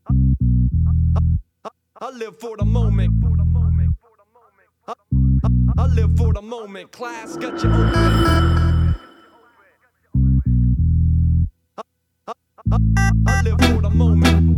I live for the moment. I live for the moment. Class got you open. I live for the moment.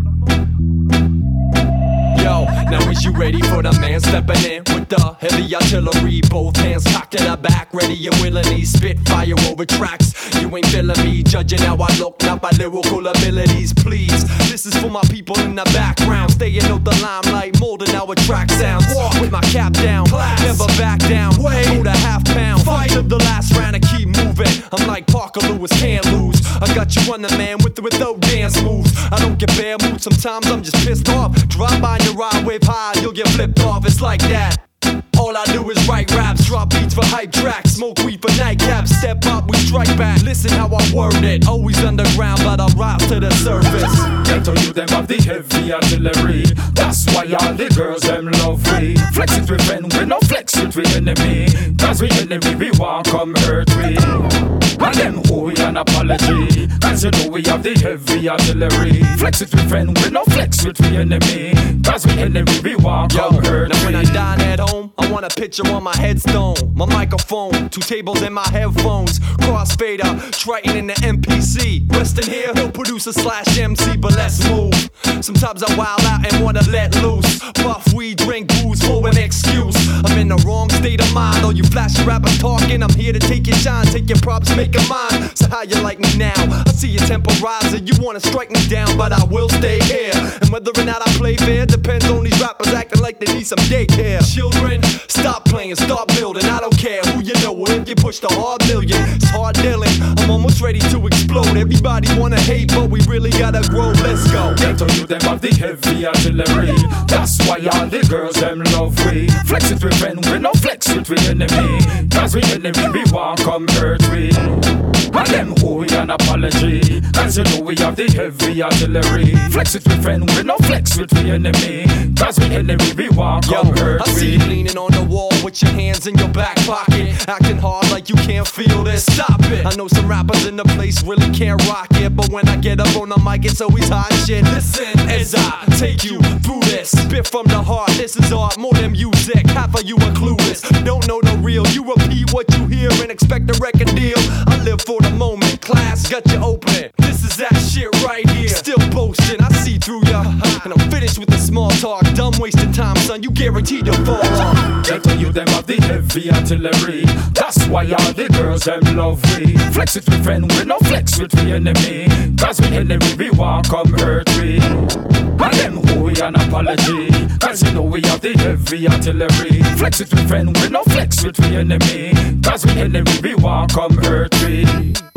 Yo, now is you ready for the man stepping in with the heavy artillery? Both hands cocked to the back, ready and willing. He spit fire over tracks. You ain't feeling me, judging how I look, not my lyrical abilities. Please, this is for my people in the background, staying out the limelight, molding how a track sounds. Walk with my cap down, never back down. Go to half pound, fight to the last round and keep moving. I'm like Parker Lewis, can't lose. I got you on the man with or without dance moves. I don't get bad mood, sometimes I'm just pissed off. Drive by your ride, wave high, you'll get flipped off. It's like that. All I do is write raps, drop beats for hype tracks, smoke weed for nightcaps, step up, we strike back. Listen how I word it, always underground, but I rise to the surface. Ghetto you them have the heavy artillery. That's why all the girls them love we. Flex it with friend, we no flex it with enemy. Cause we enemy, we want come hurt we. And them owe we an apology. Cause you know we have the heavy artillery. Flex it with friend, we no flex with we enemy. Cause we enemy, we want come hurt now we. when I dine at home, I want a picture on my headstone, my microphone, 2 tables and my headphones, crossfader, Triton in the MPC. Resting here, no producer / MC, but let's move. Sometimes I wild out and wanna let loose. Puff weed, drink booze for an excuse. I'm in the wrong state of mind. All you flashy rappers talking, I'm here to take your shine, take your props, make a mine. So how you like me now? I see your temper rising, you wanna strike me down, but I will stay here. And whether or not I play fair depends on these rappers acting like they need some daycare. Children, stop playing, start building. I don't care who you know or if you push the hard million. It's hard dealing, I'm almost ready to explode. Everybody wanna hate, but we really gotta grow. Let's go. Ghetto you them have the heavy artillery. That's why all the girls them love we. Flex it with friend, we no flex it with enemy. Cause we enemy, we want come hurt we. And them owe we an apology. Cause you know we have the heavy artillery. Flex it with friend, we no flex with we enemy. Cause we enemy, we want come hurt I see we. you leaning on the wall with your hands in your back pocket, acting hard like you can't feel this. Stop it. I know some rappers in the place really can't rock it, but when I get up on the mic, it's always hot shit. Listen as I take you through this, spit from the heart. This is art, more than music. Half of you are clueless, don't know the real. You repeat what you hear and expect a record deal. I live for the moment. Class got you open. This is that shit right here. Still boasting, I see through ya, and I'm finished with the small talk. Dumb wasting time, son. You guaranteed to fall off. Ghetto you them have the heavy artillery. That's why all the girls them love we. Flex it with friend, we no flex with we enemy. Cause we enemy, we want come hurt we. And them owe we an apology. Cause you know we have the heavy artillery. Flex it with friend, we no flex with we enemy. Cause we enemy, we want come hurt we.